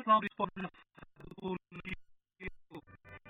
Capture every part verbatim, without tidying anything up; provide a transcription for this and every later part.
não dispone do livro.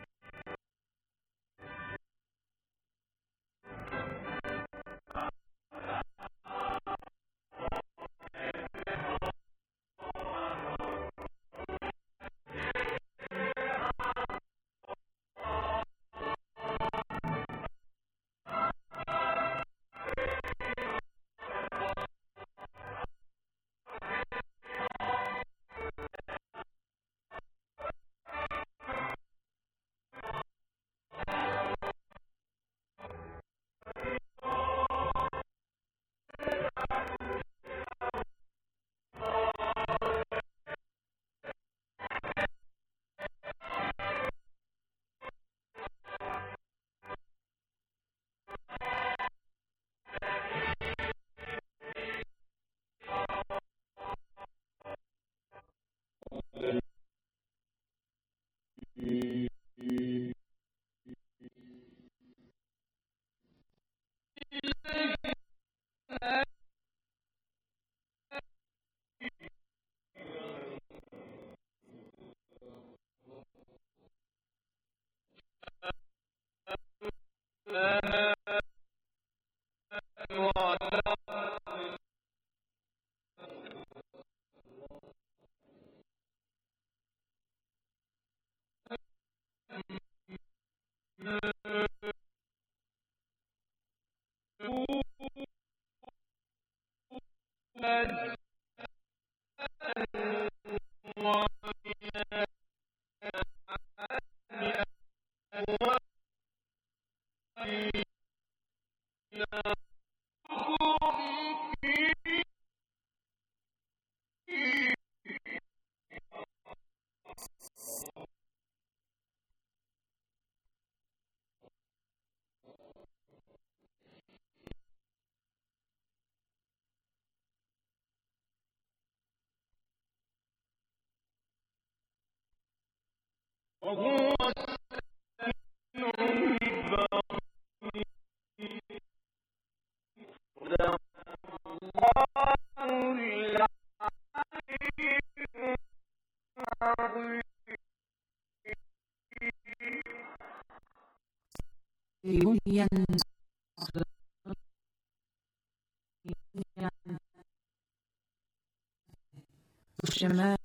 chemin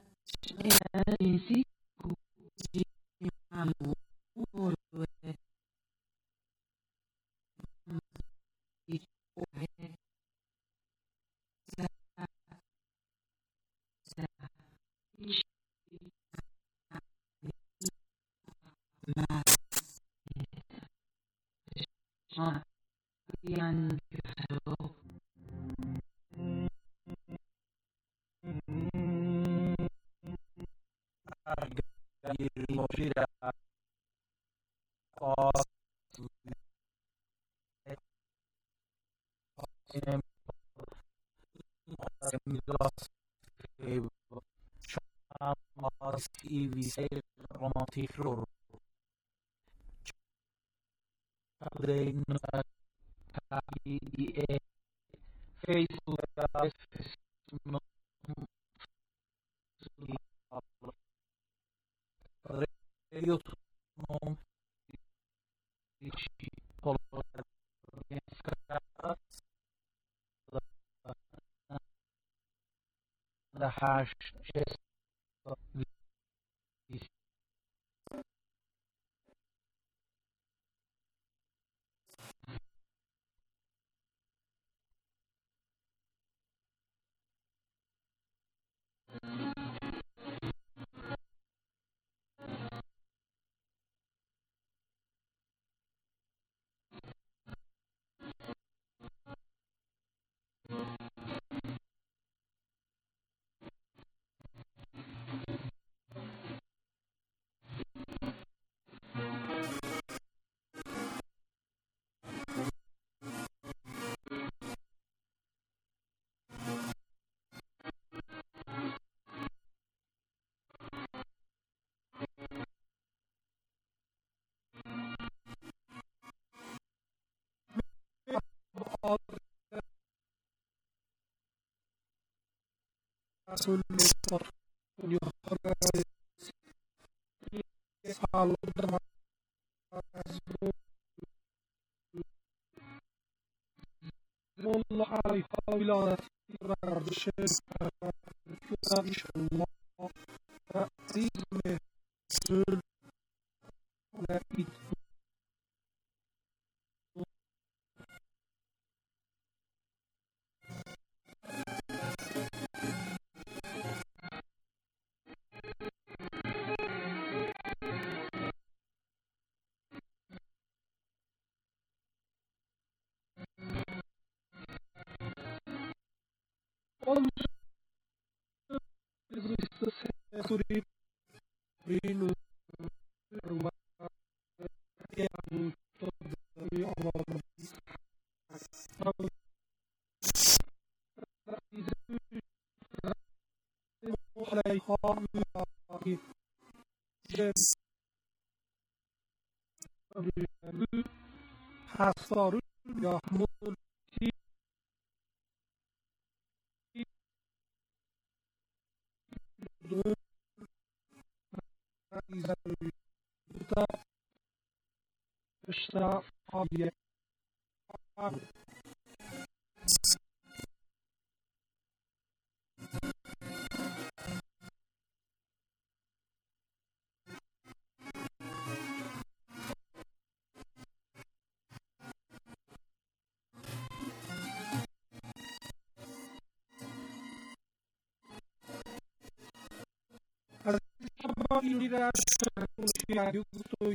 ici romantik rol. Kadrin kali di Facebook YouTube the hash sul sağlıklı والله يحاول على تكرار الشيء إن شاء الله تأتي مسؤول لا يدري رينو حصار يحمل اشترى فاضية إلى الشيء يقصد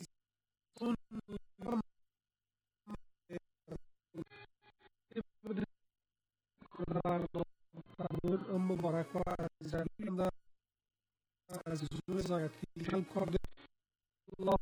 مبارك وعزيزنا عزيزنا كان قد الله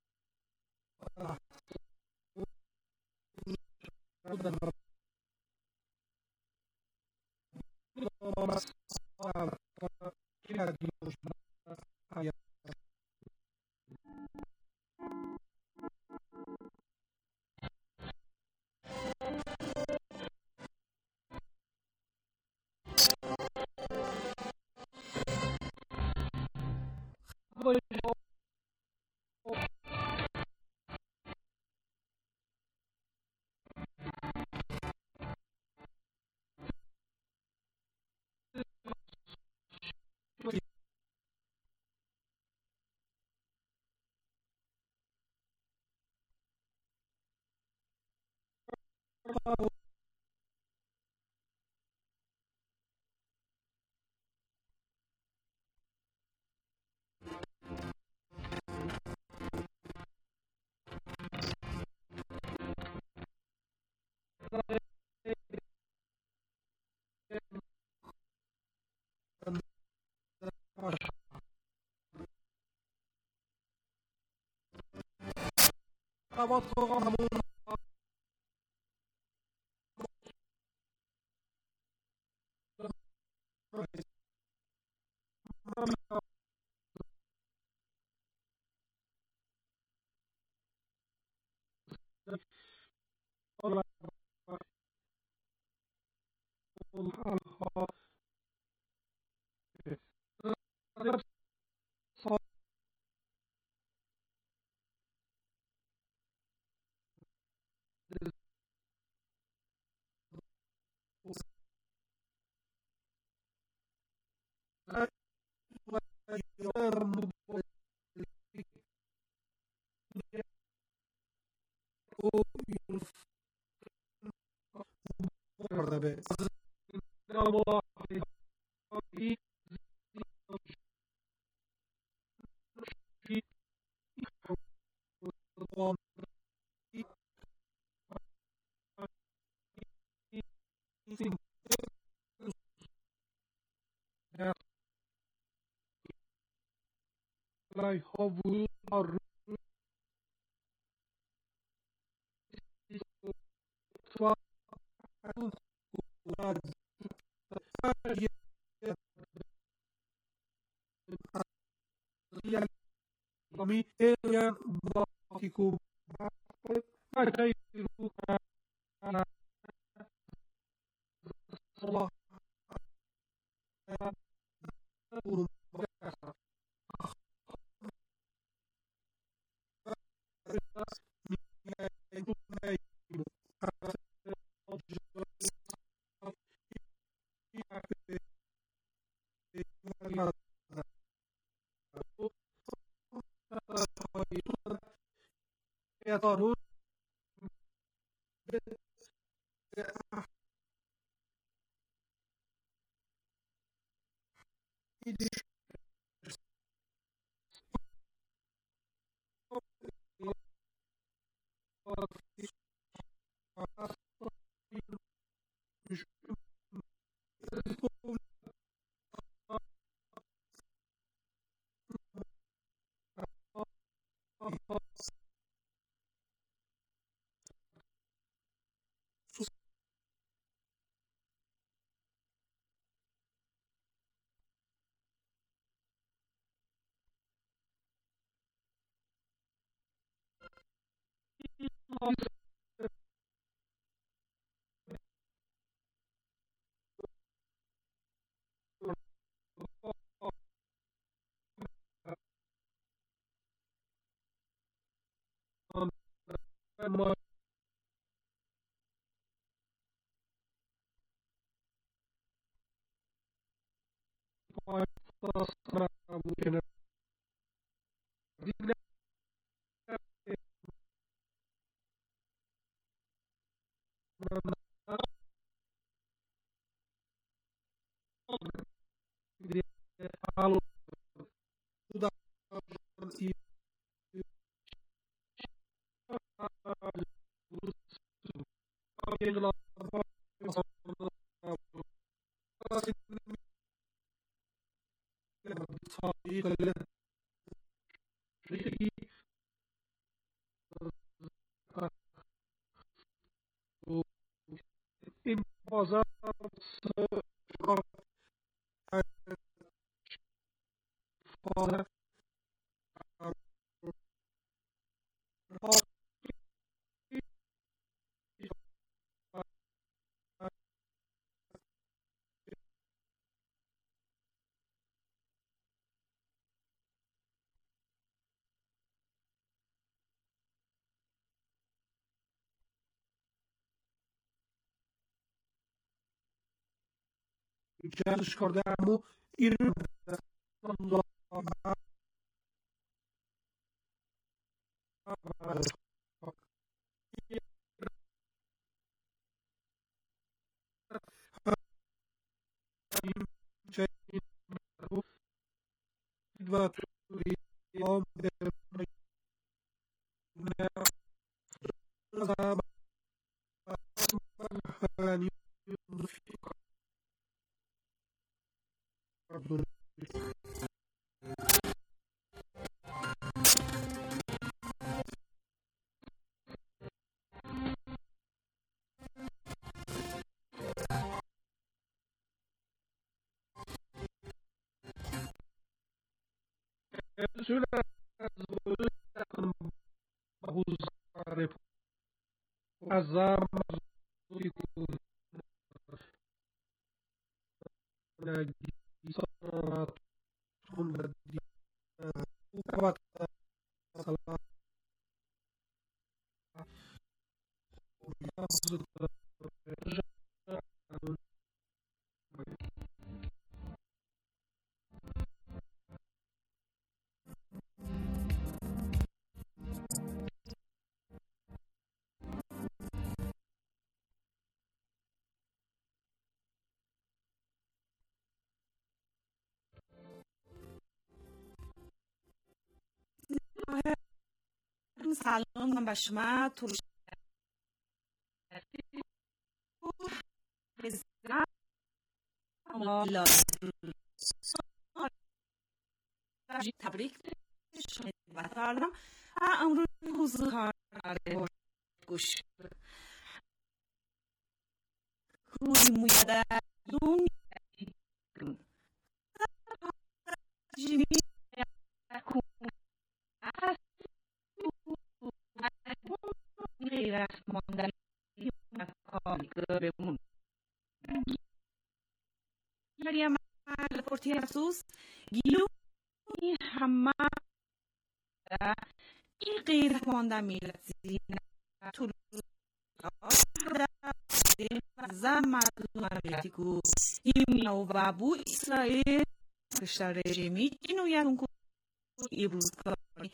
I hope we are kami yang bakiku pakai Allah يطارون ما این بازار جلش کرده امو ایران و توری آم azam سلام من به شما طول تبریک کردم امروز حضور گوش روی مویدون جیمی غیرت ماندن بمون مریم پورتی افسوس گیلو همه این غیرت ماندن میلت طول زن مردم امریتی کو ایمینا و بو اسرائیل kışlar rejimi cinuyatun ku ibruzkari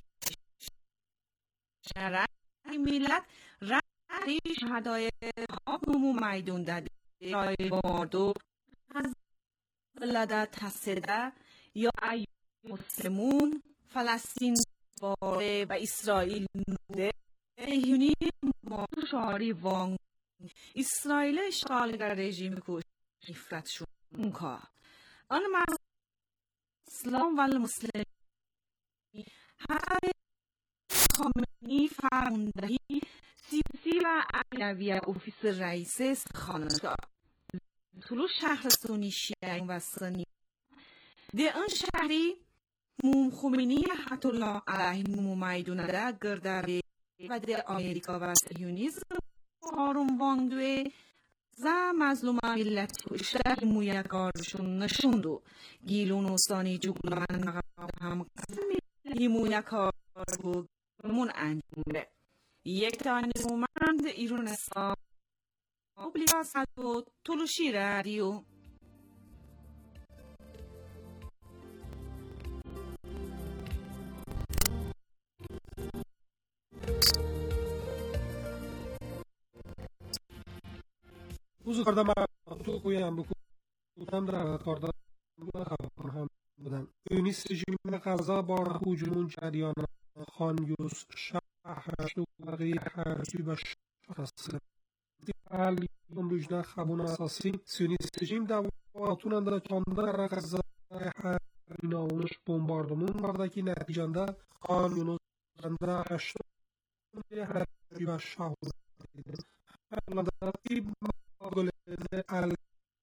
شرعی ملت رأی شهدای هموم میدون داده رای باردو از بلده تصده یا ای مسلمون فلسطین باره و اسرائیل نوده ایونی ما شاری وان اسرائیل اشغالگر رژیم کوش نفرت شون اونکا آن مرز اسلام و المسلمین هر خامنه‌ای فرماندهی سیاسی و علوی اوفیس رئیس خانشگاه طلوع شهر سونی شیعی و سنی ده آن شهری موم خمینی حتی الله علیه موم میدونه ده گرداری و ده آمریکا و سیونیزم هارون واندوه زا مظلوم ملت کشتر مویکارشون نشوندو گیلون و سانی جگلان هم قسمی مویکار بود مون انجامه یک تانی مومند ایرون اسلام اوبلیگاسات و تلوشی رادیو روز کردم تو کویم بکنم در کردم هم بودن یونیست رژیم غزه با هجوم جریان خان یونس شهرش و بقیه حربی و شخص حالی امروزنا خبون اساسی سیونیست رژیم دواتون اندر چانده را غزه حربی ناونش بمباردمون برده که نتیجنده خان یونس اندر هشت حربی و شهر حالا در این مقاله ال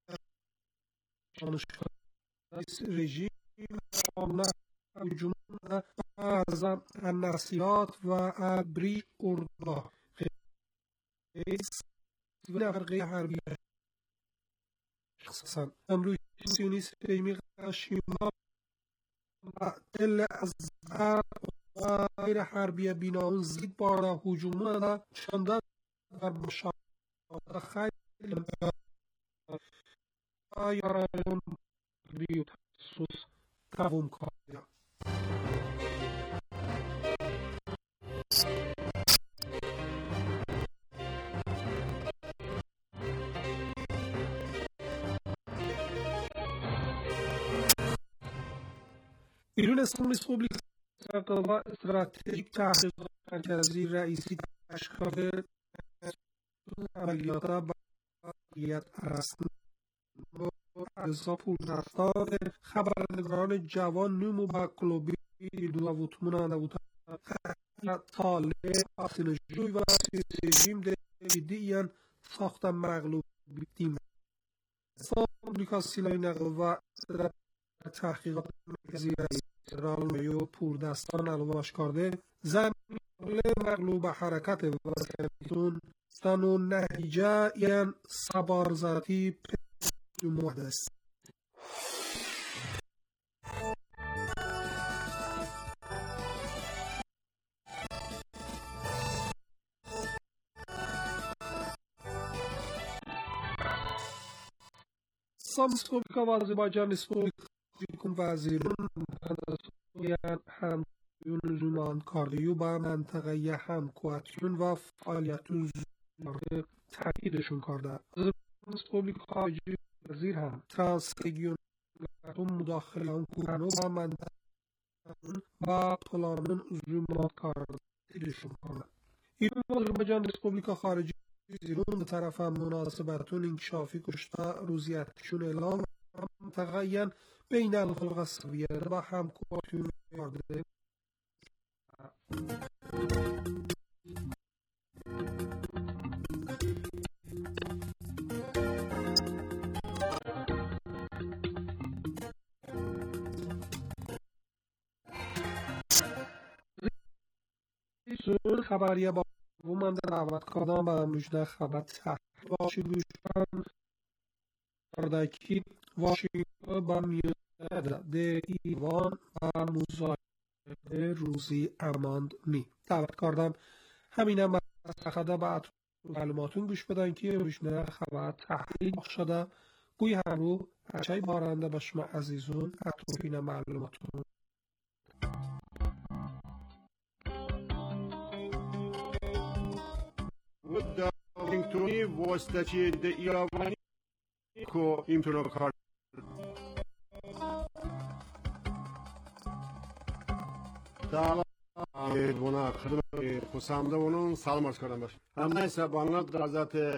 شانشگاه رژیم آمنه هجوم از النصیحات و البری اردو خیز و فرقه حربی شخصا امروز سیونیست رژیمی قشیما و دل از و غیر حربی بیناون زید بارده هجومون را چنده در مشاهده خیلی یاران بیو تخصص دوم کاریا ایران اسلامی ریسپوبلیک و استراتژیک تحقیقات مرکزی رئیسی تشکیل عملیات باید ارسطو ارزا پول رفتار خبرنگاران جوان نمو با کلوبی دو وطمون نبوتا طالب آسینجوی و رژیم دیدیان ساخت مغلوب تیم آمریکا سیلای نقل و تحقیقات مرکزی رئیس رال میو پوردستان الواش کرده زمین مغلوب حرکت و سنتون ستانو نهیجه این سبارزاتی پیشو محدث سام ریسپوبلیکا و آذربایجان ریسپوبلیکا وزیرون هم لزومان کاردیو با منطقه همکواتیون و فعالیتون زیاره تاییدشون کرده. ریسپوبلیک خارجی وزیر هم ترانسریگیون مداخله اون کوهنو و منطقه با پلانون زومان کاردیدشون کرده. ایران و آذربایجان ریسپوبلیک خارجی وزیرون به طرف هم مناسبتون انکشافی کشته روزیتشون اعلام منطقه بین الخلق سویه با همکواتیون کرده. خبریه با من در دعوت کردم به امروزده خبر تحقیق باشی گوشتن کردکی واشنگتن با میوزد ده ایوان و مزاحمه روزی اماند می دعوت کردم همین هم مستخده بعد معلوماتون گوش بدن که امروزده خبر تحقیق شده گوی هم رو چای بارنده به شما عزیزون اطرافین معلوماتون. در اینطوری واسطه ده ایرانی که اینطور کار سلام بنا خدمت خسامده ونون سلام عرض کردم باش همه سبانات در ذات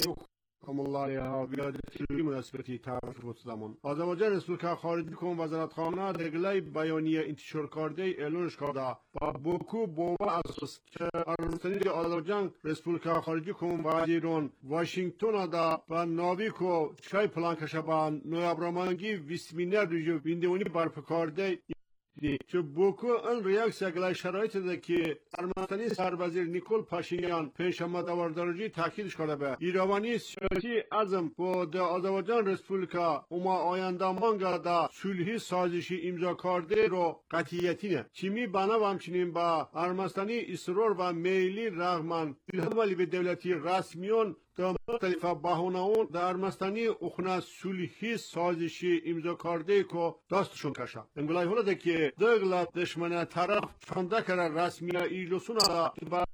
کاملاری ها بیادتی مناسبتی تعریف بودمون آذربایجان رسپوبلیک خارجی کن وزارتخانه دگلای بیانیه انتشار کرده اعلانش کرده با بوکو بوبا اساس که ارمنستانی آذربایجان رسپوبلیک خارجی کن وزیرون واشنگتن دا و ناویکو چای پلان کشبان نوابرامانگی ویسمینر ریجو بیندونی برپ کرده که بوکو ان ریاکسیا گلای شرایط ده که ارمنستانی سربازیر نیکول پاشینیان پیش آمد آوردارجی تاکیدش کرده به ایروانی سیاسی ازم با ده آذربایجان رسپوبلیکا اما آینده مانگا دا صلحی سازشی امضا کرده رو قطعیتینه چیمی بنا و همچنین با ارمنستانی اصرار و میلی رغمن الهام علی به دولتی رسمیون در مختلف بهانه‌ها در ارمنستانی اخنا صلحی سازشی امضا کرده که دستشون کشه انگلای هولده که دولت دشمن طرف چنده کرده رسمی ایلوسون را با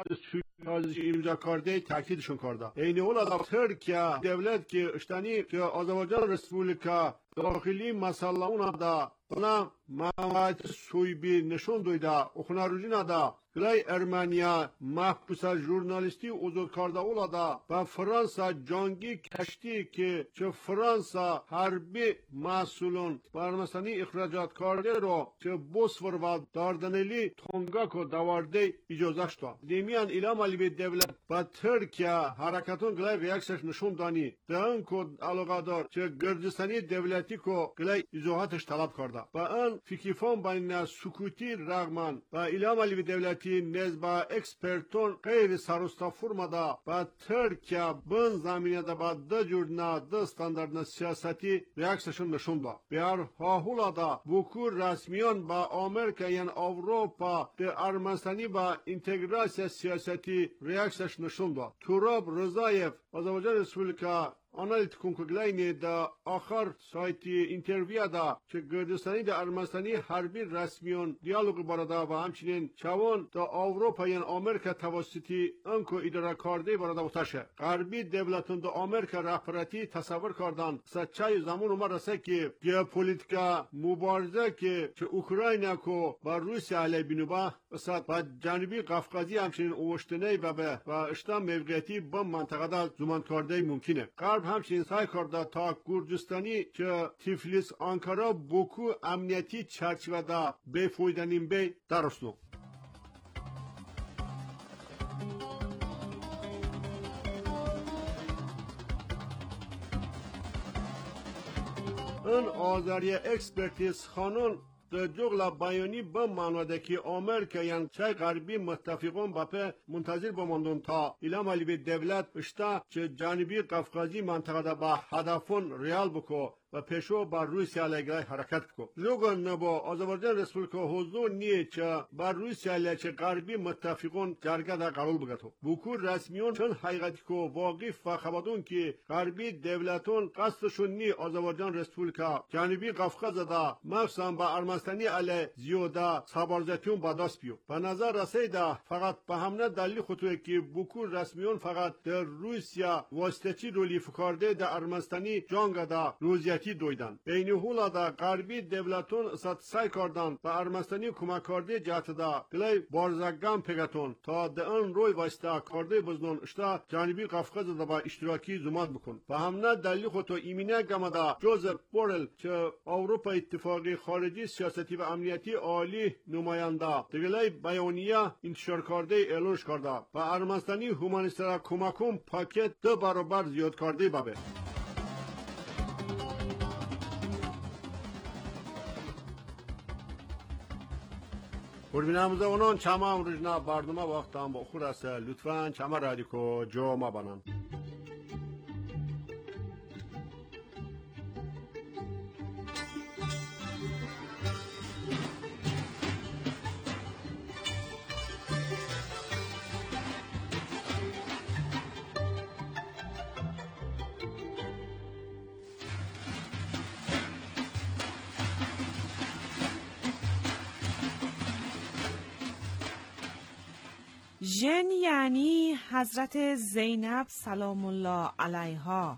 سازشی امضا کرده تاکیدشون کرده این هولده ترکیه دولت که اشتانی که آذربایجان رسپوبلیکا داخلی مسئله اون دا بنا مواد سویبی نشون دویده اخنا روزینه دا گلای ارمنیا محبوس ژورنالیستی اوزود کرده اولادا و فرانسا جنگی کشتی که چه فرانسا حربی مسئولون ارمنستانی اخراجات کرده رو چه بوسفور و داردنلی تونگاکو دوارده اجازه شد دیمیان ایلام علی به دولت با ترکیه حرکتون گلای ریاکسش نشون دانی دهن کد علاقه دار چه گرجستانی دولتی کو گلای ایزوهاتش طلب کرده و ان فکیفون بین سکوتی رغمن و ایلام علی به دولت نزبا اکسپرتون غیر سروستا فرمادا با ترکیه بن زمینه دا با ده جورنا ده استاندارد سیاستی ریاکسشون نشون دا بیار هاهولا دا بوکو رسمیان با آمریکا یان اوروپا ده ارمنستانی با انتگراسیا سیاستی ریاکسش نشون دا توراب رضایف آذربایجان رسپوبلیکا آنالیتیکون کگلاینی دا آخر سایتی اینترویو دا که گردستانی دا ارمنستانی حربی رسمیون دیالوگ بارادا و همچنین چوان دا اوروپا یان آمریکا توسطی انکو اداره کرده بارادا وتاشه غربی دولتون دا آمریکا رهبرتی تصور کردن سچای زمان اومد رسه که ژئوپلیتیکا مبارزه که چه اوکراین کو با روسیه علیه بینوبا وسط با جنوبی قفقازی همچنین اوشتنی و به و اشتام موقعیتی با منطقه دا زمان کرده ممکنه همچنین سعی کرده تا گرجستانی که تیفلیس آنکارا بوکو امنیتی چرچوه دا بفویدنیم بی درستنو این آذری اکسپرتیز خانون در جغل بیانی به معناده که آمریکا یان چای غربی متفقون باپه منتظر بماندون تا ایلام علی به دولت اشتا چه جانبی قفقازی منطقه با هدفون ریال بکو و پیشو بر روسیه علیه حرکت کو لوگان نبا آذربایجان رسپوبلیک حضور نیه چه بر روسیه علیه چه غربی متفقون جرگه در قرار بگتو بوکو رسمیون چون حقیقتی کو واقف و خبرون که غربی دولتون قصدشون نی آذربایجان رسپوبلیک جانبی قفقاز دا مخصوصا با ارمنستانی علیه زیاده سابارزتیون با دست بیو به نظر رسیده فقط به همه دلیل خطوه که بوکو رسمیون فقط در روسیه واسطچی رولی فکرده در ارمنستانی جنگ دا روزیه دویدن بین هولا دا غربی دولتون سای کردن و ارمنستانی کمک کرده جهت دا گلای بارزگان پگتون تا دان روی واسطه کرده بزنون اشتا جانبی قفقاز دا با اشتراکی زمان بکن و همنا دلیل خودتو ایمینه گمه دا جوزف بورل که اروپا اتفاقی خارجی سیاستی و امنیتی عالی نماینده دگلای بیانیه انتشار کرده اعلانش کرده و ارمنستانی هومانیسترا کمکون پاکت دو برابر زیاد کرده بابه Kurbanımızda onun çama orucuna bardıma vaktan bu kurası lütfen çama radiko coma banan. جن یعنی حضرت زینب سلام الله علیها.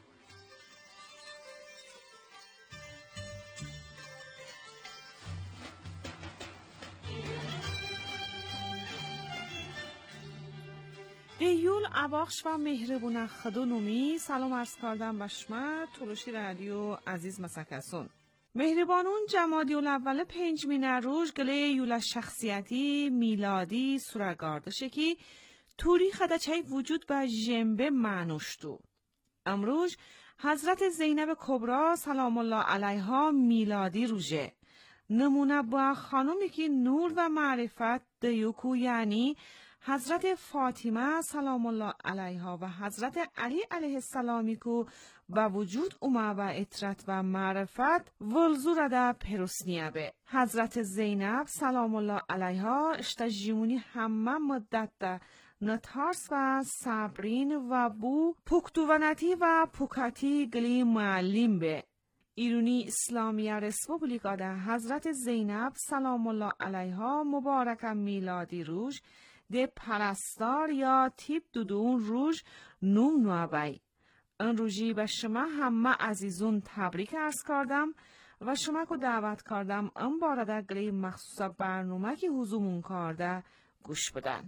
قیول عباخش و مهربونه خدو نومی سلام عرض کردم به شما تولوشی رادیو عزیز مسکسون. مهربانون جمادی الاول پنج مینه روش گله یولا شخصیتی میلادی سورگاردشه که توری خدچه وجود به جنبه معنوشتو. امروز حضرت زینب کبرا سلام الله علیها میلادی روژه. نمونه با خانومی که نور و معرفت دیوکو یعنی حضرت فاطمه سلام الله علیها و حضرت علی علیه السلامی کو با وجود اومه و اطرت و معرفت ولزور ده پروسنیه به. حضرت زینب سلام الله علیها اشتجیمونی همه مدت ده نتارس و صبرین و بو پکتوونتی و پوکاتی گلی معلم به. ایرونی اسلامی رسپوبلیکا ده حضرت زینب سلام الله علیها مبارک میلادی روش ده پرستار یا تیپ دودون روش نوم نوابای. این روژی به شما همه عزیزون تبریک عرض کردم و شما که دعوت کردم این بارده گلی مخصوص برنامه که حضومون کرده گوش بدن.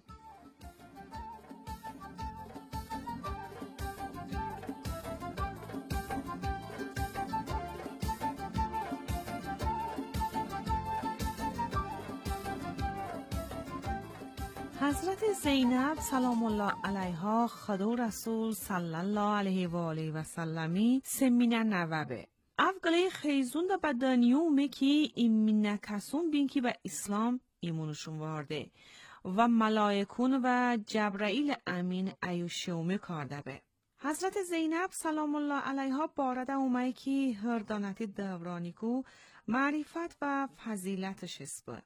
حضرت زینب سلام الله علیها خدا رسول صلی الله علیه و آله و سلمی سمینه نوبه. افگله خیزون دا بدانیومه که ایمینه کسون بین که به اسلام ایمونشون وارده و ملائکون و جبرائیل امین ایوشیومه کرده به. حضرت زینب سلام الله علیها بارده اومه که هردانتی دورانی کو معرفت و فضیلتش اسبه.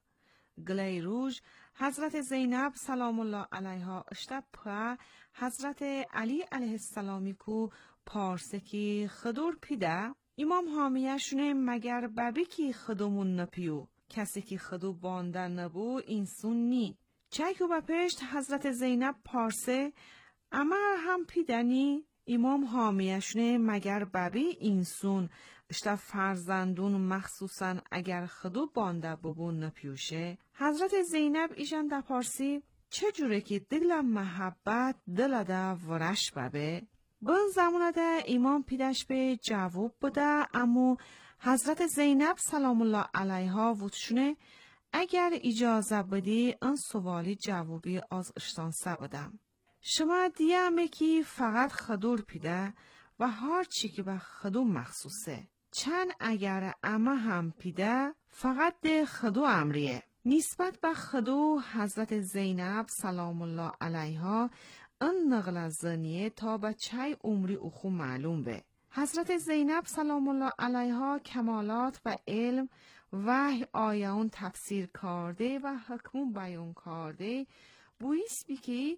گلی روش حضرت زینب سلام الله علیها اشتب پا حضرت علی علیه السلامی کو پارسه کی خدور پیده امام حامیه شونه مگر ببی کی خدومون نپیو کسی کی خدو بانده نبو اینسون نی چایکو با پشت حضرت زینب پارسه اما هم پیدنی امام حامیه شونه مگر ببی اینسون اشتا فرزندون مخصوصا اگر خدو بانده ببون نپیوشه. حضرت زینب ایشان دا پارسی چه جوره که دل محبت دل دا ورش ببه؟ بن زمانه دا امام پیدش به جواب بده اما حضرت زینب سلام الله علیها وطشونه اگر اجازه بدی ان سوالی جوابی از اشتانسه بدم. شما دیامه که فقط خدور پیده و هر چی که به خدو مخصوصه. چند اگر اما هم پیده فقط ده خدو امریه. نسبت به خدو حضرت زینب سلام الله علیها ان نقل زنیه تا به چای عمری اخو معلوم به. حضرت زینب سلام الله علیها کمالات و علم وحی آیون تفسیر کرده و حکم بیان کرده بویست بی که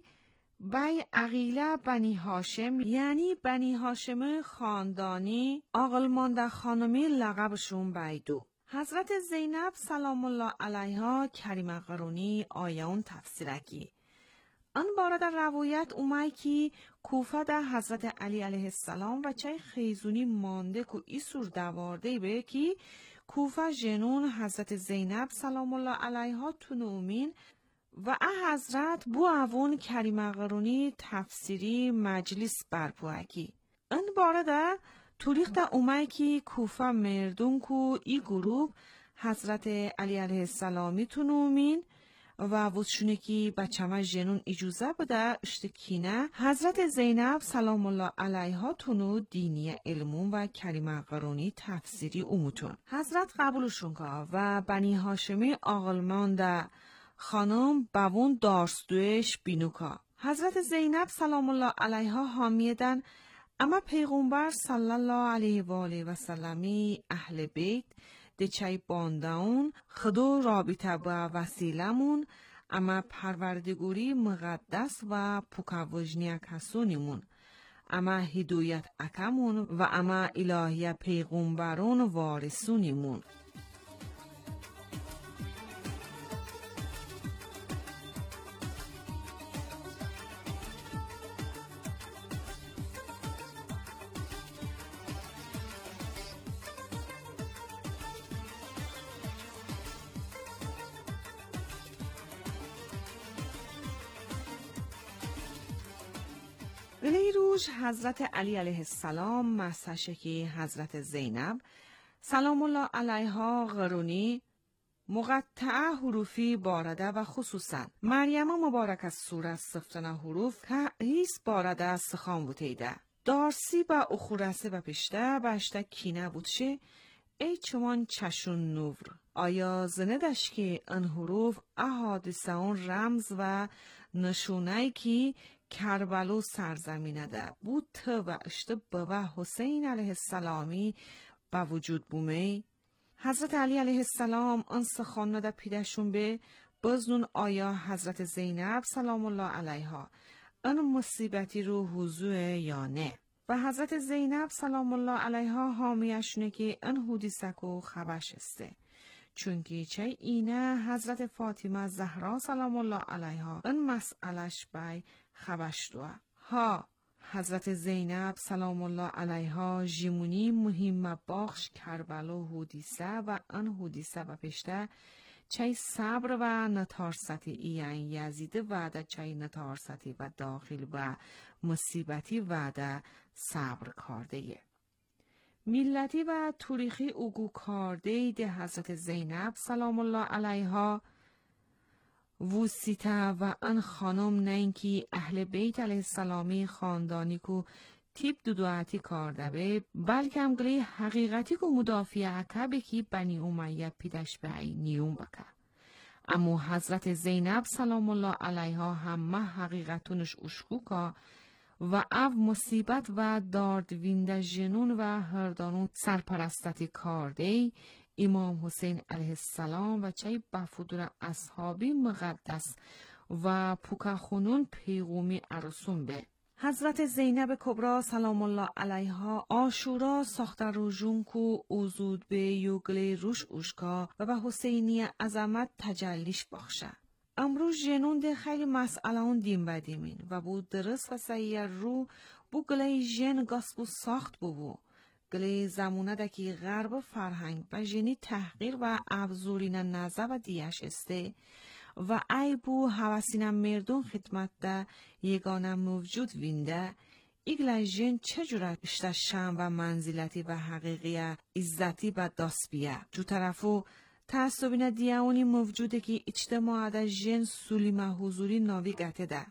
بای عقیله بنی هاشم یعنی بنی هاشم خاندانی آقلمانده خانمی لقبشون بیدو. حضرت زینب سلام الله علیها کریم قرونی آیون تفسیرکی. ان بارد روایت اومای که کوفه در حضرت علی علیه السلام و چای خیزونی مانده که ایسور دوارده به که کوفه جنون حضرت زینب سلام الله علیها تنومین و اه حضرت بو اوون کریم قرونی تفسیری مجلس برپوهکی. این بارده توریخ دا اومای که کوفه مردون کو ای گروه حضرت علی علیه السلامی تنومین و وچونه که بچه ما جنون اجازه بده اشتکینه حضرت زینب سلام الله علیها تونو دینی علمون و کریم قرونی تفسیری اوموتون حضرت قبولشون که و بنی هاشمی آقلمان ده خانم بوون دارستوش بینوکا. حضرت زینب سلام الله علیها حامیدن اما پیغمبر صلی الله علیه و آله و سلمی اهل بیت ده چای بانداون خدو رابطه با وسیلمون اما پروردگوری مقدس و پوکاوجنی کسونیمون اما هدایت اکمون و اما الهی پیغمبرون وارثونیمون. امروز حضرت علی علیه السلام مسحشه که حضرت زینب سلام الله علیها قرونی مقطعه حروفی بارده و خصوصا مریم مبارک از سوره سفتن حروف تعییز بارده از سخان بوتیده دارسی با اخورسه و پشته باشته کینه بودشه ای چمان چشون نور آیا زندش که ان حروف احادیثه اون رمز و نشونه که کربلو سرزمینه ده بود و اشته بابا حسین علیه السلامی با وجود بومی حضرت علی علیه السلام ان سخان ده پیدشون به بزنون آیا حضرت زینب سلام الله علیها ان مصیبتی رو حضور یا نه و حضرت زینب سلام الله علیها حامیشونه که ان حدیثکو خبش استه چونکی چه اینه حضرت فاطمه زهرا سلام الله علیها ان مسئلش بای خبش دوه ها حضرت زینب سلام الله علیها جیمونی مهم باخش کربلا حدیثه و ان حدیثه و پشته چه صبر و نتارستی این یزیده وعده چه نتارستی و داخل و مصیبتی وعده صبر کرده ملتی و تاریخی اوگو کرده ده حضرت زینب سلام الله علیها وسیته و ان خانم نه اینکه اهل بیت علیه السلامی خاندانی کو تیپ دودواتی کرده به بلکه هم گلی حقیقتی کو مدافعه که بکی بنی امیه پیدش به نیوم بکه اما حضرت زینب سلام الله علیها همه حقیقتونش اشکوکا و او مصیبت و داردوینده جنون و هردانون سرپرستتی کرده امام حسین علیه السلام و چه بفودر اصحابی مقدس و پوکخونون پیغومی ارسون به حضرت زینب کبرا سلام الله علیها آشورا ساخته روژون کو اوزود به یوگلی روش اوشکا و به حسینی عظمت تجلیش بخشه امروز جنون ده خیلی مسئله اون دیم بدیمین و بود درست و سییر رو بو گلی جن گاسبو ساخت بو بو گلی زمونه ده که غرب فرهنگ و جنی تحقیر و افزورین نظر و دیش استه و ای بو حواسین مردون خدمت ده یگانه موجود وینده ایگل جن چجورت اشته شم و منزلتی و حقیقی عزتی و داسبیه جو طرفو تعصبین دیاونی موجوده که اجتماع ده جن سولیمه حضوری ناوی گته ده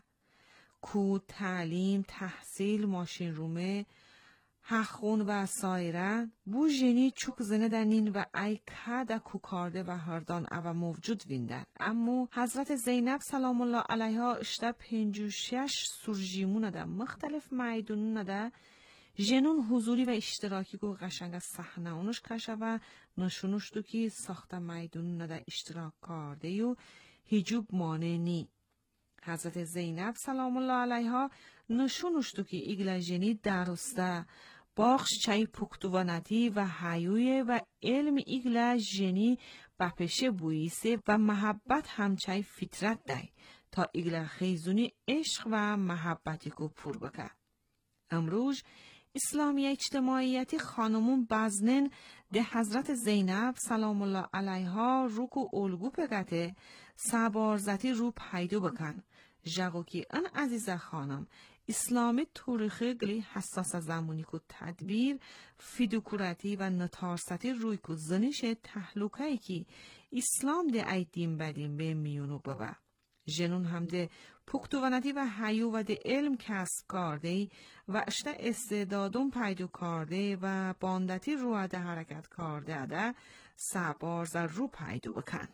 کو تعلیم تحصیل ماشین رومه حخون و سایره بو جنی چوک زنه دنین و ای که ده کو کارده و هردان او موجود ویندن اما حضرت زینب سلام الله علیها اشته پنجو شش سرجیمون ده مختلف معیدونون ده جنون حضوری و اشتراکی گو قشنگ صحنه اونش کشه و نشونش دو که ساخته میدون نده اشتراک کرده و هیجوب مانع نی حضرت زینب سلام الله علیها نشونش دو که ایگل جنی درسته باخش چای پکتوانتی و حیوی و علم ایگل جنی بپشه بویسه و محبت همچای فطرت دای تا ایگل خیزونی عشق و محبتی کو پر بکه امروز اسلامی اجتماعیتی خانمون بزنن ده حضرت زینب سلام الله علیها رو کو الگو پگته سبارزتی رو پیدو بکن جگو که ان عزیز خانم اسلامی تاریخی گلی حساس زمانی کو تدبیر فیدوکورتی و نتارستی روی کو زنش تحلوکایی که اسلام ده ایدیم بدیم به میونو ببا جنون هم ده پختوانتی و حیو و ده علم کسب کرده و اشته استعدادون پیدا کرده و باندتی رو ده حرکت کرده ده سبارز رو پیدا بکن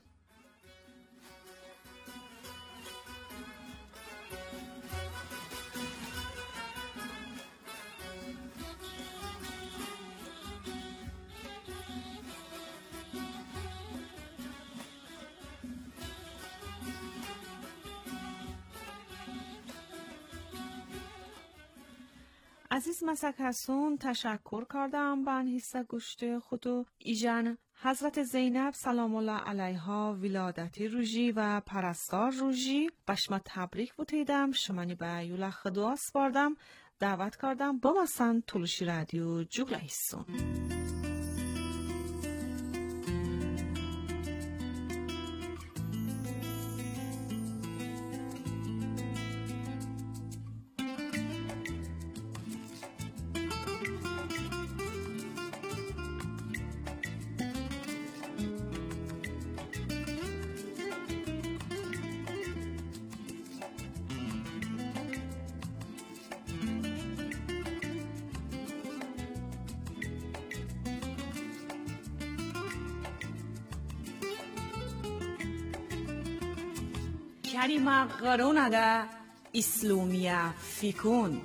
عزیز مسکرسون تشکر کردم به انحیسته گوشت خودو ایجان حضرت زینب سلام الله علیها ولادتی روژی و پرستار روژی بشما تبریک بودیدم شمانی به یوله خدوا سپاردم دعوت کردم با مسان تلوشی رادیو جوگلایسون Karima Garonada İslumiya Fikun.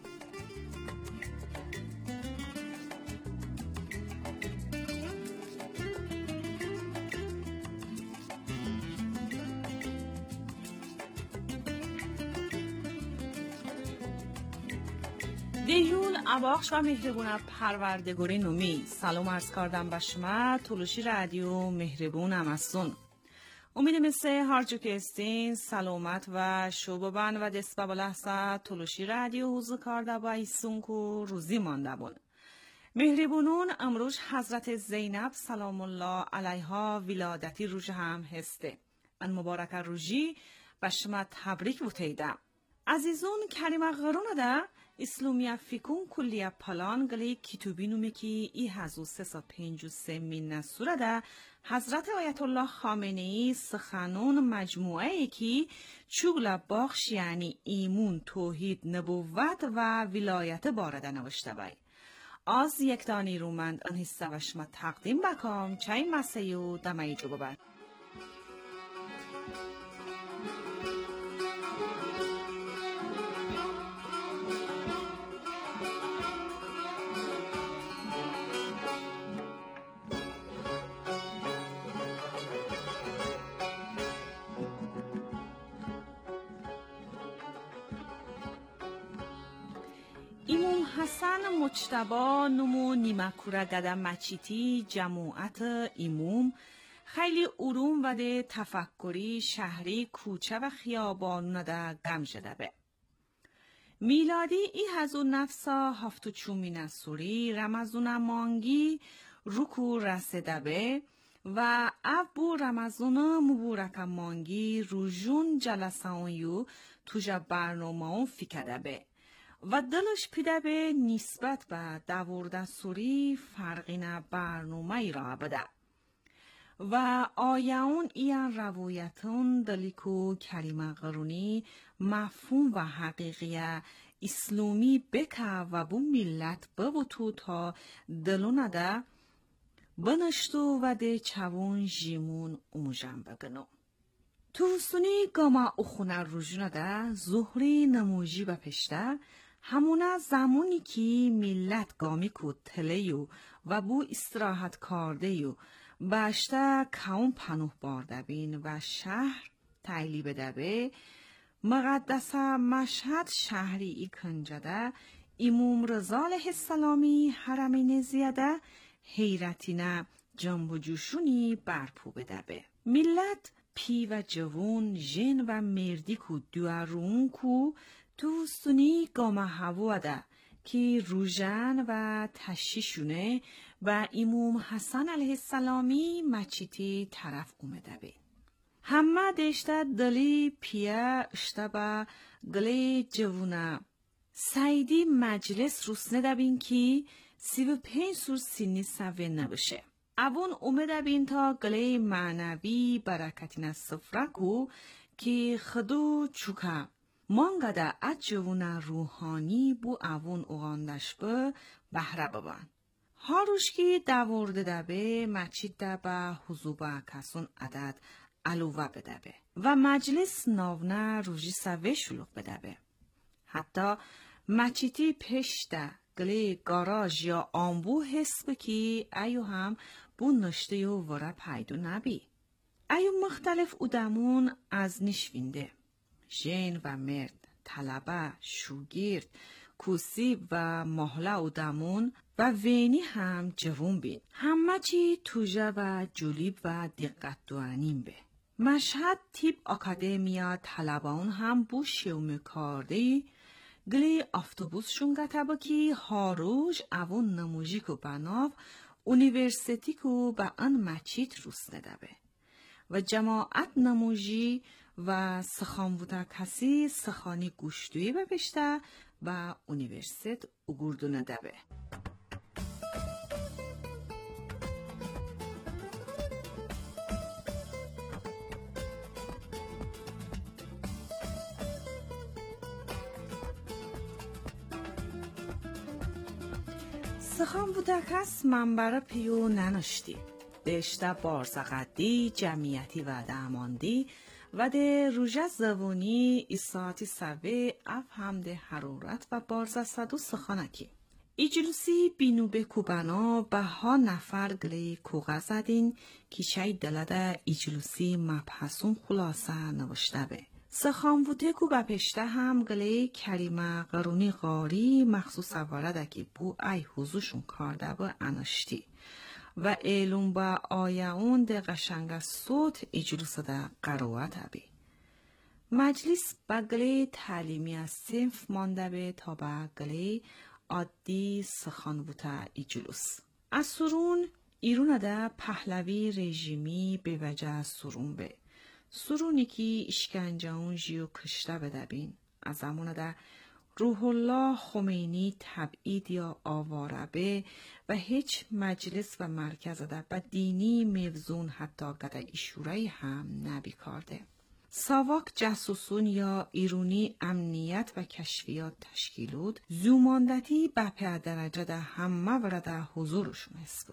دیون اباخش و مهربون پروردگاری نومی سلام عرض کردم به شما تولوشی رادیو مهربون امستون. امیدم مثل هر جو که استین سلامت و شوبان و دست با لحظه تولوشی رادیو حوض کرده با ایسون که روزی مانده بون. مهربونون امروز حضرت زینب سلام الله علیها ولادتی روز هم هسته. ان مبارک روزی به شما تبریک بوتیدم. عزیزون کریمه غرونه ده اسلومیه فیکون کلیه پلان گلی کتوبی نومی که ای هزو سه سا پینج و سه مین نسوره ده حضرت آیت الله خامنه ای سخنون مجموعه ای که چوگل باخش یعنی ایمون توحید نبوت و ولایت بارده نوشته بای. از یک دانی رومند ان حصه و شما تقدیم بکام چای مسیو دمایی جو ببر. ایمام حسن مجتبی نمو نیمکوره گده مچیتی جماعت ایموم خیلی علوم و ده تفکری شهری کوچه و خیابانونه ده گم شده به. میلادی ای هزو نفسا هفتو چومین سوری رمزون مانگی روکو رسیده به و ابو رمزون مبورک مانگی روژون جلسانیو توجه برنامه فکره به. و دلش پیده به نسبت به دورده سوری فرقی نه برنامه ای را بده. و آیاون این روایتون دلیکو کریمه غرونی مفهوم و حقیقی اسلامی بکه و بو ملت ببوتو تا دلونه ده بنشتو و ده چوون جیمون اموجم بگنو. تو سونی گاما اخونه روژونه ده زهری نموجی و پشته همونه زمانی که ملت گامی کو تلیو و بو استراحت کرده یو باشته کون پنوه بارده بین و شهر تایلی بده به مقدسه مشهد شهری ای کنجده ایموم رضا علیه السلامی حرمین زیاده حیرتینه جنب و جوشونی برپو بده به ملت پی و جوون جن و مردی کو دوارون کو تو سونی گامه هوا ده که روژن و تشیشونه و ایموم حسن علیه السلامی مچیتی طرف اومده به. همه دشته دلی پیه اشتبه گلی جوونه. سایدی مجلس روسنه دبین که سی و پین سور سینی سوه نبشه. اوون اومده بین تا گلی معنوی برکتین سفرکو که خدو چوکه. مانگده اجوون روحانی بو اوون اوغاندش به بهره ببن. هاروش که دورده دبه مچید دبه حضوبه کسون عدد علوه بده به و مجلس ناونه روژی سوه شلوغ بده به. حتی مچیتی پشته گلی گاراژ یا آنبو حس بکی ایو هم بو نشته و وره پیدو نبی. ایو مختلف ادمون از نشوینده. جن و مرد، طلبه، شوگیرد، کوسیب و محله ادمون و وینی هم جوون بین. همه چی توجه و جلیب و دقت دوانیم به. مشهد تیپ اکادمیا طلبان هم بو شیوم کارده گلی افتوبوس شونگته با که هاروش اوون نموژی که بناف اونیورسیتی که با ان مچیت روسته دبه و جماعت نموژی و سخان بوده کسی سخانی گوشتوی بپشته و اونیورسیت اگردونه دبه. سخان بوده کس منبر پیو ننشتی. دشته بارزقدی، جمعیتی و داماندی و ده روژه زوونی ایساتی سوه اف همده حرورت و بارزه صدو سخانکی. ایجلوسی بینو به کوبانا به ها نفر گلی کوغه زدین که چای دلده ایجلوسی مبحثون خلاصه نوشته به. سخانووته کو به پشته هم گلی کریمه قرونی غاری مخصوص ورده که بو ای حوزوشون کارده با اناشتی. و ایلون با آیه اون ده قشنگ صوت ایجلوس ده قروت بی. مجلس بگلی تعلیمی از صنف مانده به تا بگلی عادی سخانووته ایجلوس. از سرون ایرون ده پهلوی رژیمی به وجه سرون به. سرونی که اشکنجه اون جیو کشته بده بین. از زمان ده روح الله خمینی تبعید یا آواره به و هیچ مجلس و مرکز ده به دینی موزون حتی گده ایشوره هم نبی کرده. ساواک جاسوسون یا ایرونی امنیت و کشفیات تشکیلود زوماندتی به پر درجه ده همه ورده حضورشون است.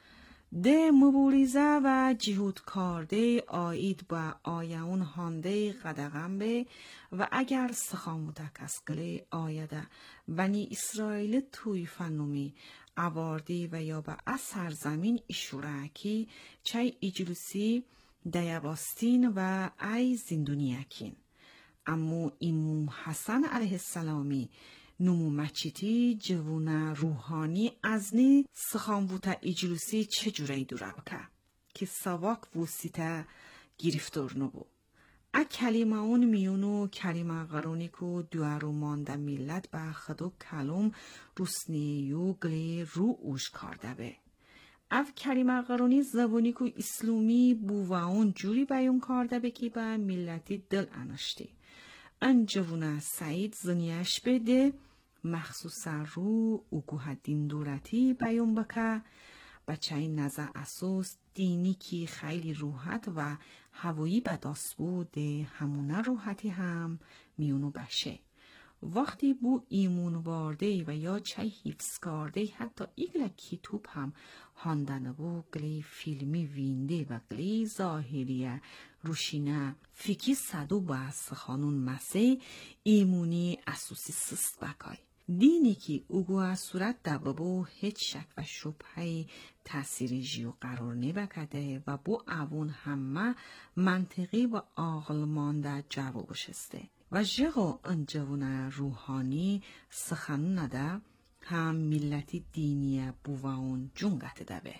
ده مبوریزه و جهود کارده آید با آیون هانده قدغم به و اگر سخاموده کسگله آیده بنی اسرائیل توی فنومی عواردی و یا به اثر زمین اشورکی چای ایجلوسی دیاباستین و ای زندونیکین. امو امام حسن علیه السلامی نمو مچیتی جوون روحانی از نی سخانووته ایجلوسی چه جوری دوره بکه که سواک وسیته گرفتار نبو. ا کلمه اون میونو کلمه قرونی کو دوارو مانده ملت به خدو کلم روسنیو گلی رو اوش کرده به. اف کلمه قرونی زبونی کو اسلامی بو و اون جوری بیان کرده به که به ملتی دل اناشتی. ان جوونه سعید زنیش بده مخصوص رو اوگوه دین دولتی بیان بکه بچه این نظر اساس دینی که خیلی روحت و هوایی بداست بوده همونه روحتی هم میونو بشه. وقتی بو ایمون وارده و یا چای حفظ کرده حتی ایگل کتوب هم هاندنه بو گلی فیلمی وینده و گلی ظاهریه روشینه فیکی صدو باست خانون مسیح ایمونی اسوسی سست بکای. دینی که اوگوه صورت دبابو هیچ شک و شبهی تأثیر جیو قرار نبکده و بو اوون همه منطقی و عقل مانده جواب شسته. و جغو انجوون روحانی سخنون نده هم ملتی دینی بوون جونگت ده به.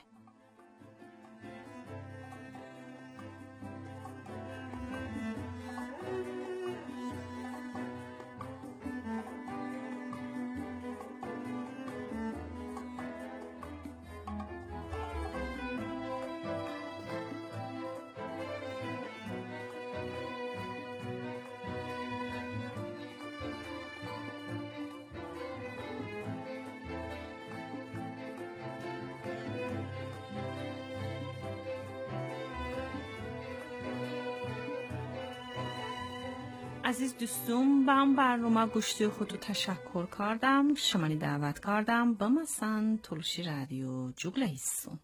عزیز دوستم با برنامه گوشتی خودتو تشکر کردم. شمانی دعوت کردم با مثلا تلوشی رادیو جوگله هستم.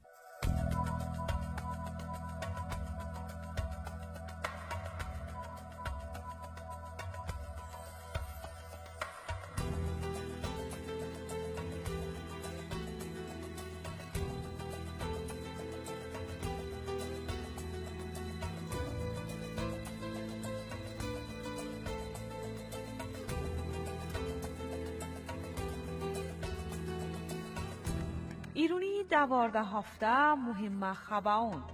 ایرونی دوارده هفته مهم خباون.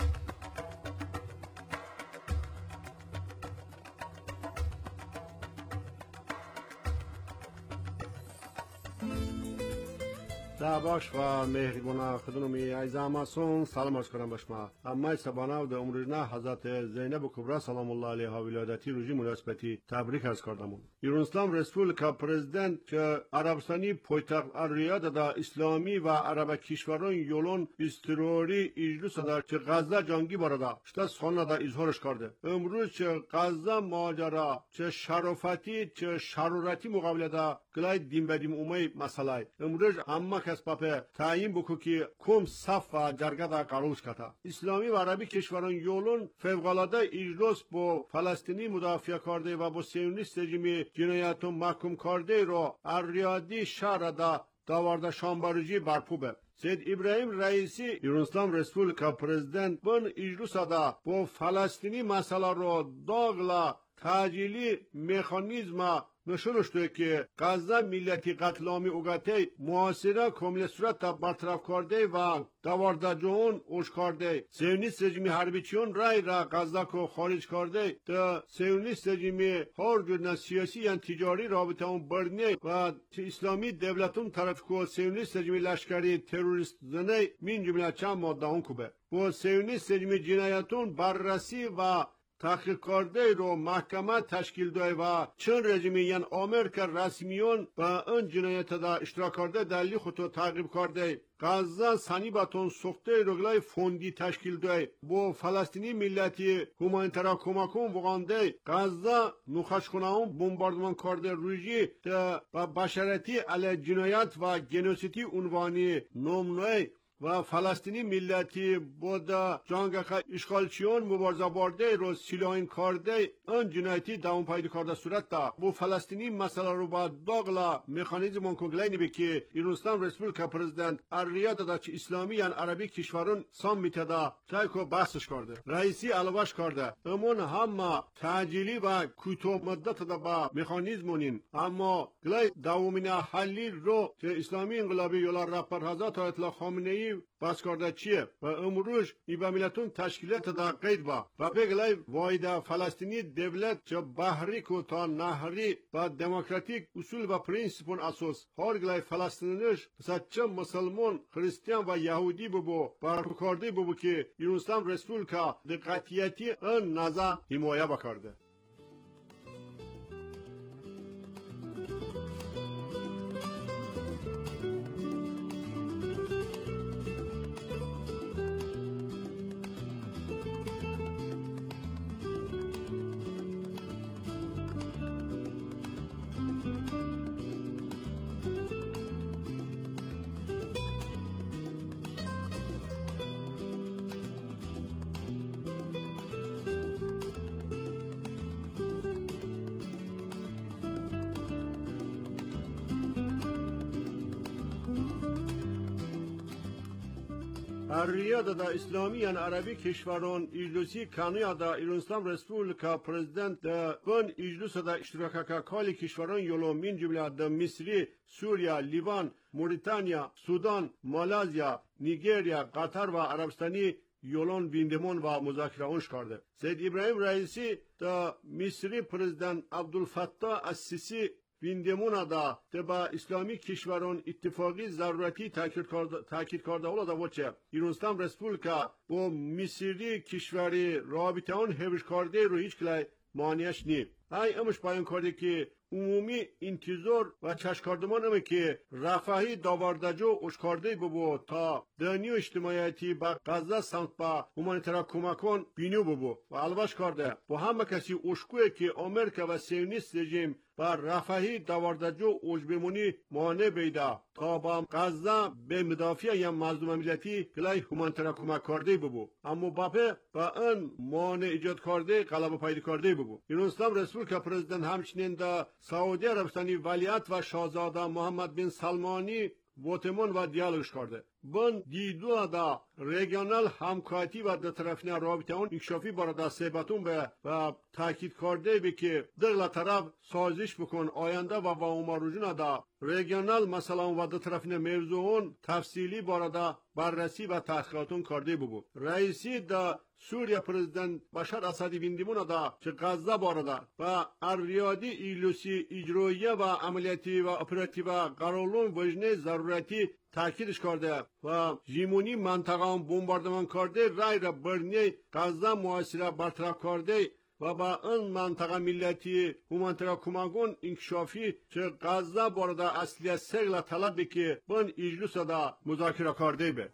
دعواش و مهربان خدمت ایزاماسون سلام عرض کنم بشما. اما سبانه و امروزنا حضرت زینب کبرا سلام الله علیها ولادتی روزی مناسبتی تبریک عرض کردم. ایران اسلام رسپولیکا پرزیدنت که عربستانی پایتخت ریاض دا اسلامی و عرب کشوران یولون استروری اجلس دا که غزه جنگی بارده شده سخن دا اظهارش کرده. امروز که غزه ماجرا چه شرافتی چه شرورتی مقابله دا گلای دیم بدیم اومی مسئله. امروز اما کس پاپه تعیین بکو که کم صف و جرگه دا قروش کتا اسلامی و عربی کشوران یولون فوق‌العاده اجلاس با فلسطینی مدافع کرده و با سیونیست رژیم جنایتون محکوم کرده را اریادی شهر دا داورده شامبارجی برپوبه. سید ابراهیم رئیسی ایرانستان رسپولیکا پرزیدنت بن اجلاس دا با فلسطینی مسئله را داغلا تاجیلی مکانیزم نشون شده که غزه ملتی قتلامی اوگته معاصره کامل صورت تا برطرف کرده و دوارده جهان اوش کرده سیونیست رژیم حربیچیون رای را غزه کو خارج کرده تا سیونیست رژیم هر جور سیاسی یا تجاری رابطه اون برنه و اسلامی دولتون طرف کو سیونیست رژیم لشکری تروریست زنه من جمله چند ماده اون کوبه و سیونیست رژیم جنایتون بررسی و تحقیق کرده رو محکمه تشکیل داده و چند رژیمی یعنی آمریکا رسمیون و اون جنایت دا اشتراک کرده دلیل خودتو تعقیب کرده غزه سنی باتون سخته رگلای فوندی تشکیل داده با فلسطینی ملتی همانترا کمکون وگانده غزه نخش کناون بمباردمان کرده رویجی و بشرتی علیه جنایت و گنوسیتی عنوانی نمنوی و فلسطینی ملتی بود جانگخ اشغالچیون مبارزه برده رو سلاحین کرده ان جنایتی دوام پیدا کرده صورت دا بو فلسطینی مسئله رو با داغلا مکانیزم کنگلینی به که ایرانستان رسپولیکا پرزیدنت اریاد دا چه اسلامی یعنی عربی کشورون سامیت دا چایکو بحثش کرده رئیسی علاوش کرده امون همه تعجیلی و کوتاه مدت دا با مکانیزمونین اما گلای دوامین حلی رو که اسلامی انقلابی یولا رهبر حضرت آیت الله خامنه‌ای بس کرده چیه و امروز ای با ملتون تشکیلات دا قید با و بگلای واحد فلسطینی دولت چه بحری کو تا نهری و دموکراتیک اصول و پرینسیپون اساس هر گلای فلسطینیش مثلا چه مسلمان خریستیان و یهودی ببو برکارده ببو که ایرانستان رسپولیکا دقیقیتی ان نظر حمایه بکرده. ریاض دا اسلامی یعنی عربی کشوران اجلوسی کانیا دا ایرانستان رسپولیکا پرزیدنت دا بن اجلوس دا اشتراک کالی کشوران یولو من جمله دا مصری، سوریا، لیوان، موریتانیا، سودان، مالازیا، نیگریا، قطر و عربستانی یولون بیندمون و مذاکره اونش کرده. سید ابراهیم رئیسی دا مصری پرزیدنت عبدالفتاح السیسی بیندمون دا با اسلامی کشوران اتفاقی ضرورتی تاکید کرده تاکید کرده ولی دا وچه ایرانستان رسپولیکا با مصری کشوری رابطه اون هیوش کرده رو هیچ کلای مانعش نی. ای امش بیان کرده که عمومی انتظار و چشکاردمان همه که رفاهی داوردجو اشکارده ببو تا دنیو اجتماعیتی با غزه سمت با همانیترا کمکان بینیو ببو و الباش کرده با همه کسی اشکوه که امریکا و سیونیست رژیم با رفاهی داوردجو اوجبمونی مانع بیده تا با غزه به مدافع یا مظلوم ملتی کلای همانیترا کمک کرده ببو اما باپه با ان مانع ایجاد کرده غلبه پیدا کرده ببو. ایرانستان رسپولیکا پرزیدنت همچنین دا سعودی عربستانی ولیعهد و شاهزاده محمد بن سلمانی ووتمون و دیالوگش کرده. بن دیدو دا ریگیونال همکاری و دو طرفین رابطه اون انکشافی برای سیبتون به و تاکید کرده بی که در طرف سازش بکن آینده و با امروزون دا ریگیونال مثلا و دو طرفین موضوعون تفصیلی برای بررسی و تحقیقاتون کرده ببود. رئیسی دا سوریا پرزیدنت بشار اسدی بیندیمون دا که غزه بارده و اریادی ایلوسی اجراییه و عملیاتی و اپراتیو قرارلون وجنه ضرورتی تاکیدش کرده و ژیمونی منطقه بمباردمان کرده رای را برنی غزه معاصره برطرف کرده و با این منطقه ملتی همانترا کمکون انکشافی که غزه بارده اصلی سگل طلب که بن اجلس دا مذاکره کرده به.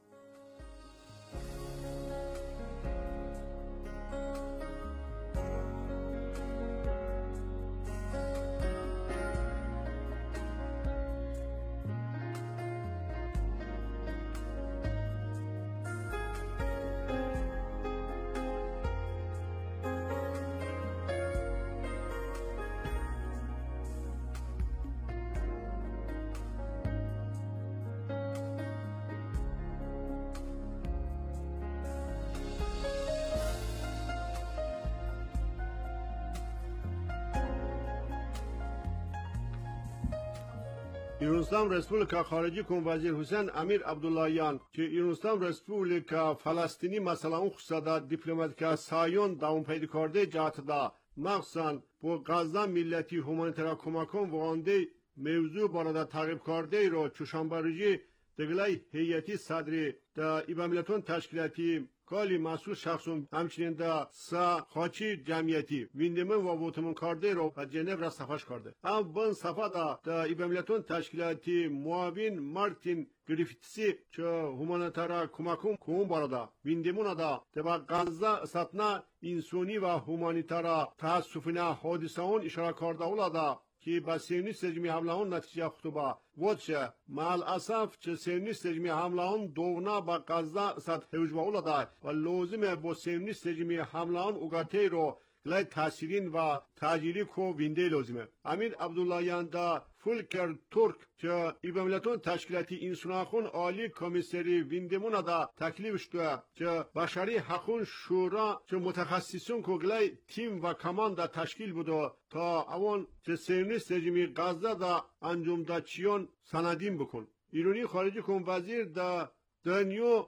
ایرانستان رسپولیکا خارجی کن وزیر حسین امیر عبداللهیان که ایرانستان رسپولیکا فلسطینی مثلا اون خصوصا دیپلماتیکا سایون داون پیدا کرده جهت دا مخصوصا با غزه ملتی هومانیترا کمکون وانده موضوع بارده تعقیب کرده رو چوشانبرجی دگلای هیئتی صدری دا ایبامیلتون تشکیلاتی کالی مسئول شخصون همچنین دا سا خاچی جمعیتی ویندمن و ووتمون کرده رو و جنیو را صفحش کرده. اما بن صفحه دا دا ایبامیلتون تشکیلاتی معاون مارتین گریفیتسی که هومانیترا کمکون کون بارده ویندمون دا تبا غزه ساتنا انسانی و هومانیترا تاسفانه حادثه اون اشاره کرده اولادا که با سیونیست رژیم حمله اون نتیجه خطوبه وچه مال اسف چه سیونیست رژیم حمله اون دونا با غزه صد هوج با اولادا و لازمه با سیونیست رژیم حمله اون اوگاته رو گلای تاثیرین و تاجیری کو وینده لازمه. امیر عبداللهیان دا فولکر ترک که ایبامیلتون تشکیلاتی انسان عالی کمیسری ویندمون دا تکلیف شده که بشری حقوق شورا که متخصصون که گلای تیم و کمان دا تشکیل بوده تا اون که سیونیست رژیم غزه دا انجام دا چیون سندیم بکن. ایرانی خارجی کن وزیر دا دنیو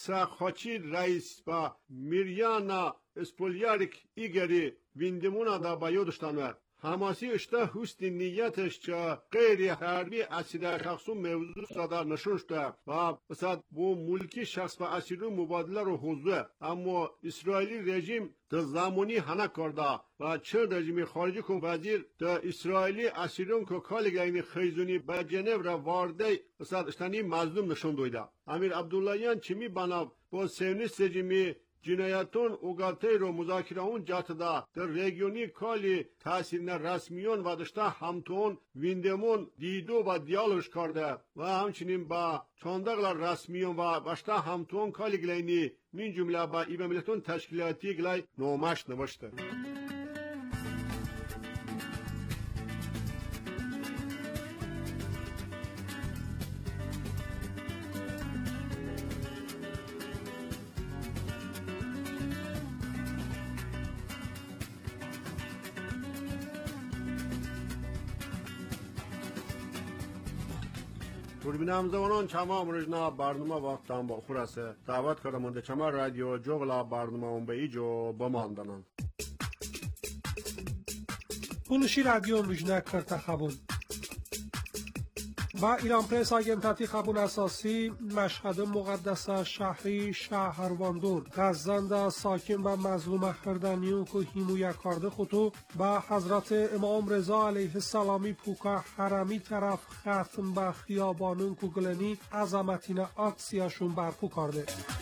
ساخاچی رئیس با میریانا اسپولیاریک ایگری ویندمون دا بایودشتانه حماسی اشته هست نیتش که غیر حربی اسیده شخصون موضوع صدر نشون شده و مثلا با ملکی شخص و اسیرون مبادله رو حضوه اما اسرائیلی رژیم در زمانی هنه کرده و چه رژیمی خارجی کن وزیر در اسرائیلی اسیرون که کالگین خیزونی به جنیو را وارده مثلا اشتانی مظلوم نشون دویده. امیر عبداللهیان چمی بنا با سیونیست رژیمی جنایتون اوگاته رو مذاکره اون جات دا در رژیونی کالی تاثیر رسمیون و داشته همتون ویندمون دیدو و دیالوش کرده و همچنین با چاندقل رسمیون و باشته همتون کالی گلینی من جمله با ایبامیلتون تشکیلاتی گلای نومش نوشته. دوربین همزمانان چما امروزنا برنامه وقتم با خورسه دعوت کردم منده چما رادیو جغلا برنامه اون به ایجو بماندنن بولشی رادیو امروزنا کرتا خبون با ایران پرس آگنتاتی خبون اساسی مشهد مقدس شهری شهرواندون غزنده ساکن و مظلوم خردنیون که هیمویا کرده خطو با حضرت امام رضا علیه السلامی پوکا حرمی طرف ختم با خیابانون که گلنی عظمتین اکسیاشون برپو کرده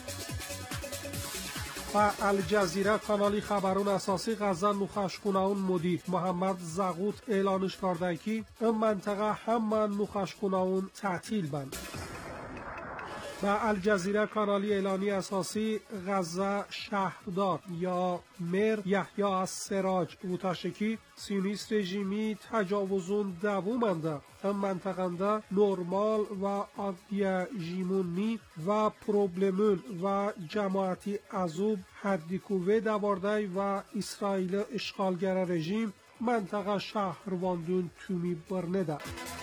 و الجزیره کانالی خبرون اساسی غزه نخشکناون مدیر محمد زغوت اعلانش کرده که این منطقه همه نخشکناون تعطیل بند و الجزیره کانالی اعلانی اساسی غزه شهردار یا مر یحیی از سراج وتاشکی سیونیست رژیمی تجاوزون دوومنده این منطقه نرمال و عادی جیمونی و پروبلمون و جماعتی عذوب حدیکوه دوارده و اسرائیل اشغالگر رژیم منطقه شهرواندون تومی برنده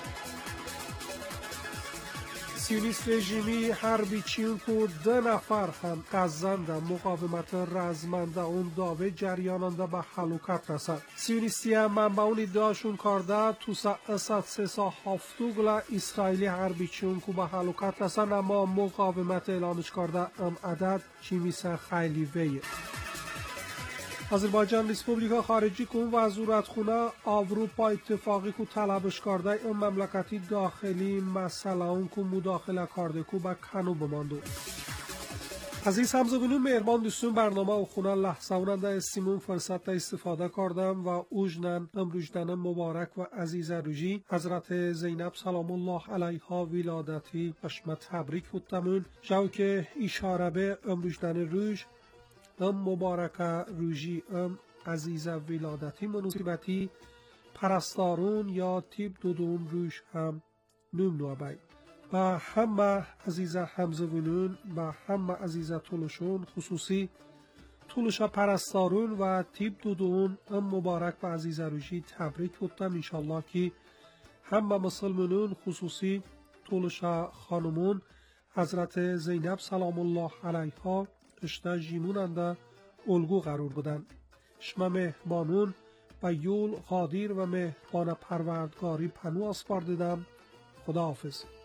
سیونیست رژیمی حربی چین که دو نفر هم غزنده مقاومت رزمنده اون داوه جریانانده به حلوکت رسد. سیونیستی هم منبع اون ادعاشون کرده تو ساعت سه سا هفتوگل اسرائیلی حربی چین که به حلوکت رسد اما مقاومت اعلانش کرده ام عدد چیمیسه خیلی ویه. آذربایجان ریسپوبلیکا خارجی کن وزارتخونه اروپا اتفاقی کو طلبش کرده این مملکتی داخلی مسئله اون کو مداخله کرده کو با کنو بماندو عزیز همزبونون مهربان دوستون برنامه و خونه لحظه اوننده استیمون فرصت استفاده کردم و اوجنن امروجدن مبارک و عزیز روژی حضرت زینب سلام الله علیها ولادتی بشمت تبریک بودتمون جو که اشاره به امروجدن روژ ام مبارکه روژی ام عزیز ولادتی مناسبتی پرستارون یا تیب دودون روش هم نوم نوابای با همه عزیز همزبونون با همه عزیز طولشون خصوصی طولش پرستارون و تیب دودون ام مبارک و عزیز روژی تبریک بودم انشالله که همه مسلمانون خصوصی طولش خانمون حضرت زینب سلام الله علیها اشته جیموننده الگو قرار بودن. شما مهمانون به یول قادر و مهربان پروردگاری پنو اسپاردیدم. خداحافظ.